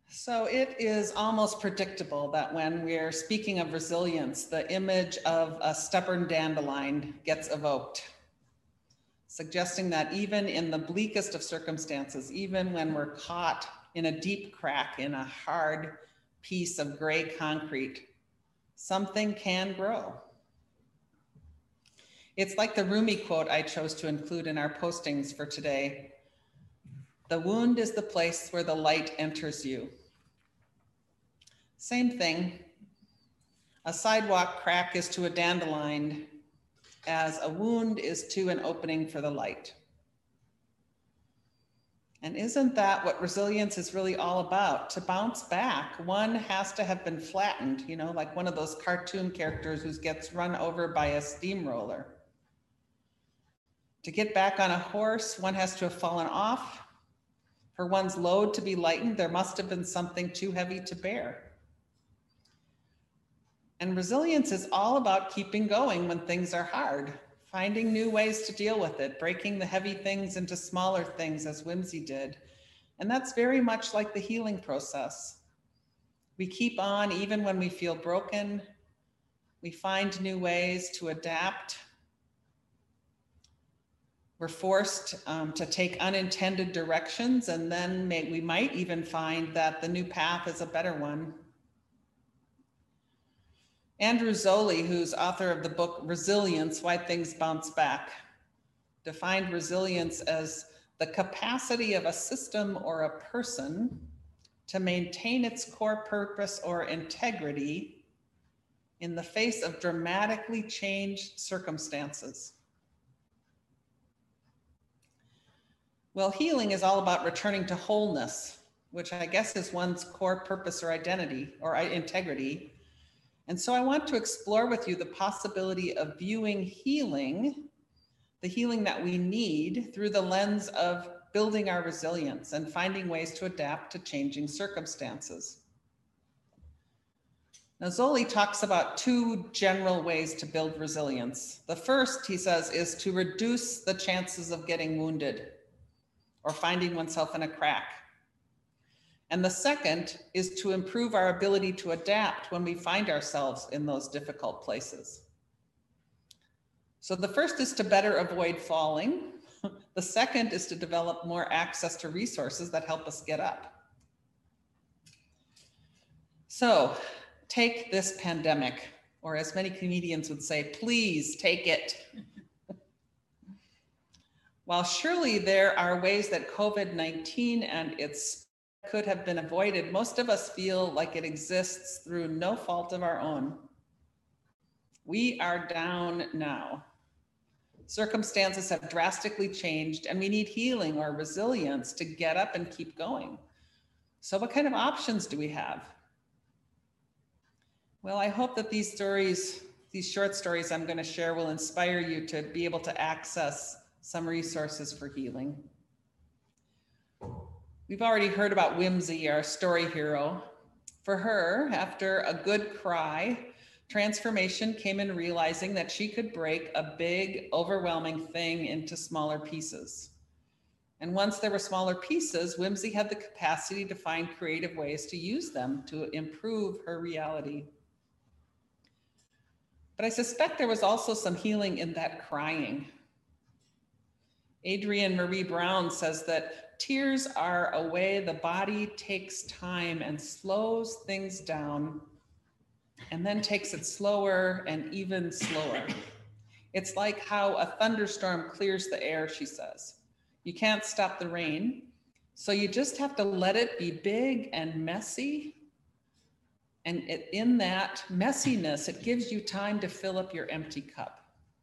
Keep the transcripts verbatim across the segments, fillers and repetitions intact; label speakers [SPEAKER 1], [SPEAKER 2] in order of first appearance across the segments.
[SPEAKER 1] So it is almost predictable that when we're speaking of resilience, the image of a stubborn dandelion gets evoked, suggesting that even in the bleakest of circumstances, even when we're caught in a deep crack in a hard piece of gray concrete, something can grow. It's like the Rumi quote I chose to include in our postings for today. The wound is the place where the light enters you. Same thing. A sidewalk crack is to a dandelion as a wound is to an opening for the light. And isn't that what resilience is really all about? To bounce back, one has to have been flattened, you know, like one of those cartoon characters who gets run over by a steamroller. To get back on a horse, one has to have fallen off. For one's load to be lightened, there must have been something too heavy to bear. And resilience is all about keeping going when things are hard, finding new ways to deal with it, breaking the heavy things into smaller things as Whimsy did. And that's very much like the healing process. We keep on even when we feel broken. We find new ways to adapt. We're forced um, to take unintended directions, and then may, we might even find that the new path is a better one. Andrew Zolli, who's author of the book Resilience, Why Things Bounce Back, defined resilience as the capacity of a system or a person to maintain its core purpose or integrity in the face of dramatically changed circumstances. Well, healing is all about returning to wholeness, which I guess is one's core purpose or identity or integrity. And so I want to explore with you the possibility of viewing healing, the healing that we need, through the lens of building our resilience and finding ways to adapt to changing circumstances. Now, Zolli talks about two general ways to build resilience. The first, he says, is to reduce the chances of getting wounded or finding oneself in a crack. And the second is to improve our ability to adapt when we find ourselves in those difficult places. So the first is to better avoid falling. The second is to develop more access to resources that help us get up. So take this pandemic, or as many comedians would say, please take it. While surely there are ways that COVID nineteen and its could have been avoided, most of us feel like it exists through no fault of our own. We are down now. Circumstances have drastically changed, and we need healing or resilience to get up and keep going. So what kind of options do we have? Well, I hope that these stories, these short stories I'm going to share, will inspire you to be able to access some resources for healing. We've already heard about Whimsy, our story hero. For her, after a good cry, transformation came in realizing that she could break a big, overwhelming thing into smaller pieces. And once there were smaller pieces, Whimsy had the capacity to find creative ways to use them to improve her reality. But I suspect there was also some healing in that crying. Adrienne Marie Brown says that tears are a way the body takes time and slows things down, and then takes it slower and even slower. It's like how a thunderstorm clears the air, she says. You can't stop the rain, so you just have to let it be big and messy. And it, in that messiness, it gives you time to fill up your empty cup.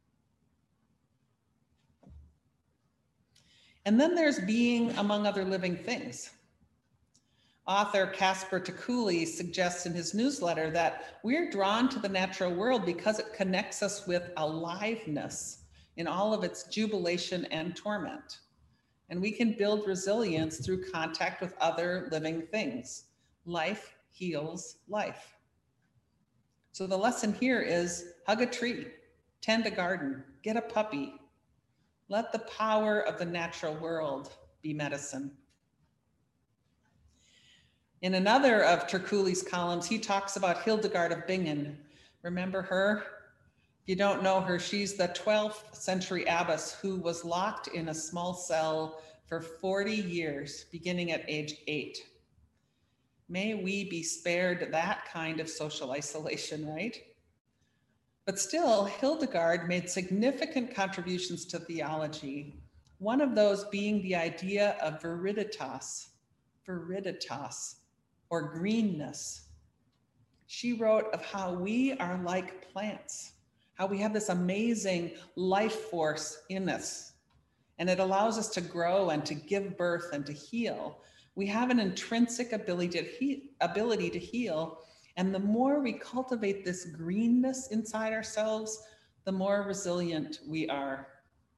[SPEAKER 1] And then there's being among other living things. Author Casper ter Kuile suggests in his newsletter that we're drawn to the natural world because it connects us with aliveness in all of its jubilation and torment. And we can build resilience through contact with other living things. Life heals life. So the lesson here is hug a tree, tend a garden, get a puppy. Let the power of the natural world be medicine. In another of Terculli's columns, he talks about Hildegard of Bingen. Remember her? If you don't know her, she's the twelfth century abbess who was locked in a small cell for forty years, beginning at age eight. May we be spared that kind of social isolation, right? But still, Hildegard made significant contributions to theology, one of those being the idea of viriditas, viriditas, or greenness. She wrote of how we are like plants, how we have this amazing life force in us, and it allows us to grow and to give birth and to heal. We have an intrinsic ability to, he- ability to heal, and the more we cultivate this greenness inside ourselves, the more resilient we are.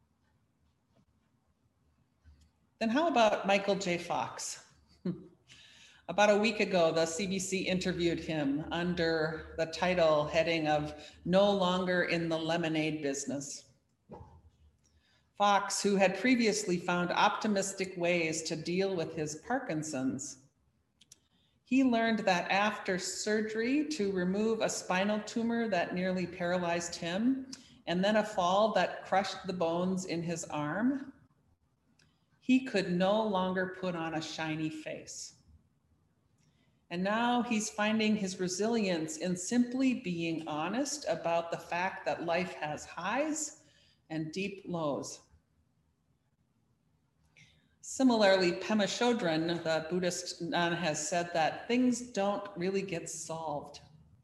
[SPEAKER 1] Then how about Michael J. Fox? About a week ago, the C B C interviewed him under the title heading of "No Longer in the Lemonade Business." Fox, who had previously found optimistic ways to deal with his Parkinson's, he learned that after surgery to remove a spinal tumor that nearly paralyzed him, and then a fall that crushed the bones in his arm, he could no longer put on a shiny face. And now he's finding his resilience in simply being honest about the fact that life has highs and deep lows. Similarly, Pema Chodron, the Buddhist nun, has said that things don't really get solved.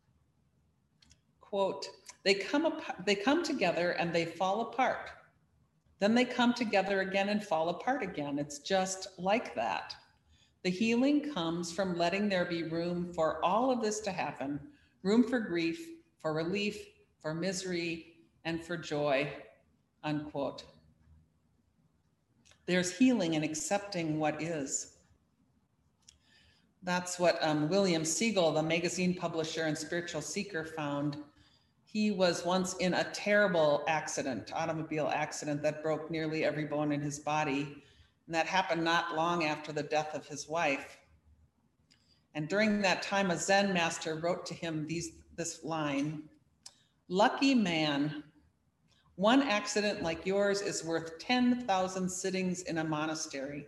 [SPEAKER 1] Quote, they come, ap- they come together and they fall apart. Then they come together again and fall apart again. It's just like that. The healing comes from letting there be room for all of this to happen, room for grief, for relief, for misery, and for joy, unquote. There's healing in accepting what is. That's what um, William Siegel, the magazine publisher and spiritual seeker, found. He was once in a terrible accident, automobile accident that broke nearly every bone in his body. And that happened not long after the death of his wife. And during that time, a Zen master wrote to him these, this line, "Lucky man, one accident like yours is worth ten thousand sittings in a monastery."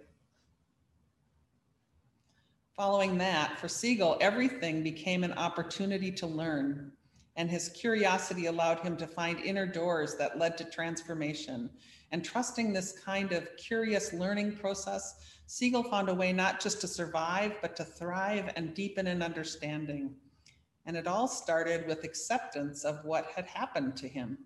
[SPEAKER 1] Following that, for Siegel, everything became an opportunity to learn, and his curiosity allowed him to find inner doors that led to transformation. And trusting this kind of curious learning process, Siegel found a way not just to survive, but to thrive and deepen in understanding. And it all started with acceptance of what had happened to him.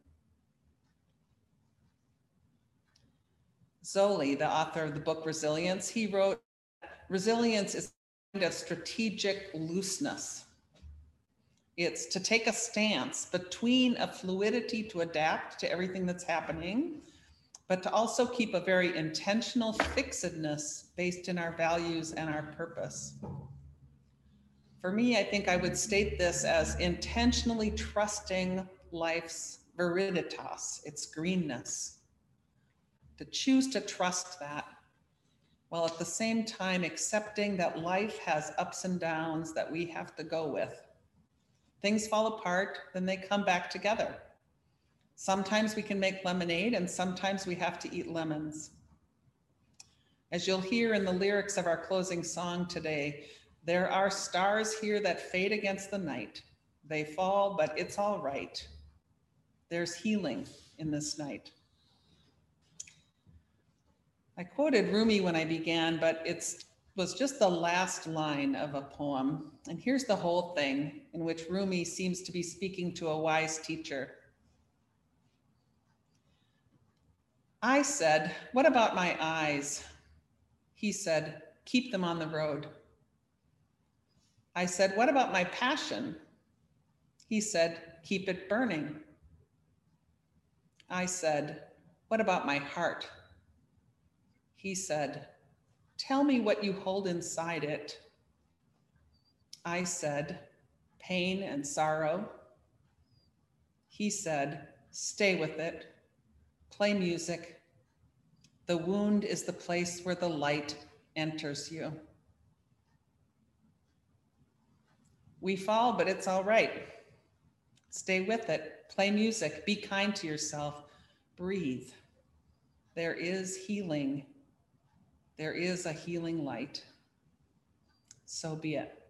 [SPEAKER 1] Zolli, the author of the book Resilience, he wrote, resilience is a kind of strategic looseness. It's to take a stance between a fluidity to adapt to everything that's happening, but to also keep a very intentional fixedness based in our values and our purpose. For me, I think I would state this as intentionally trusting life's viriditas, its greenness, to choose to trust that, while at the same time accepting that life has ups and downs that we have to go with. Things fall apart, then they come back together. Sometimes we can make lemonade, and sometimes we have to eat lemons. As you'll hear in the lyrics of our closing song today, there are stars here that fade against the night. They fall, but it's all right. There's healing in this night. I quoted Rumi when I began, but it was just the last line of a poem. And here's the whole thing, in which Rumi seems to be speaking to a wise teacher. I said, "What about my eyes?" He said, "Keep them on the road." I said, "What about my passion?" He said, "Keep it burning." I said, "What about my heart?" He said, "Tell me what you hold inside it." I said, "Pain and sorrow." He said, "Stay with it. Play music. The wound is the place where the light enters you." We fall, but it's all right. Stay with it. Play music. Be kind to yourself. Breathe. There is healing. There is a healing light. So be it.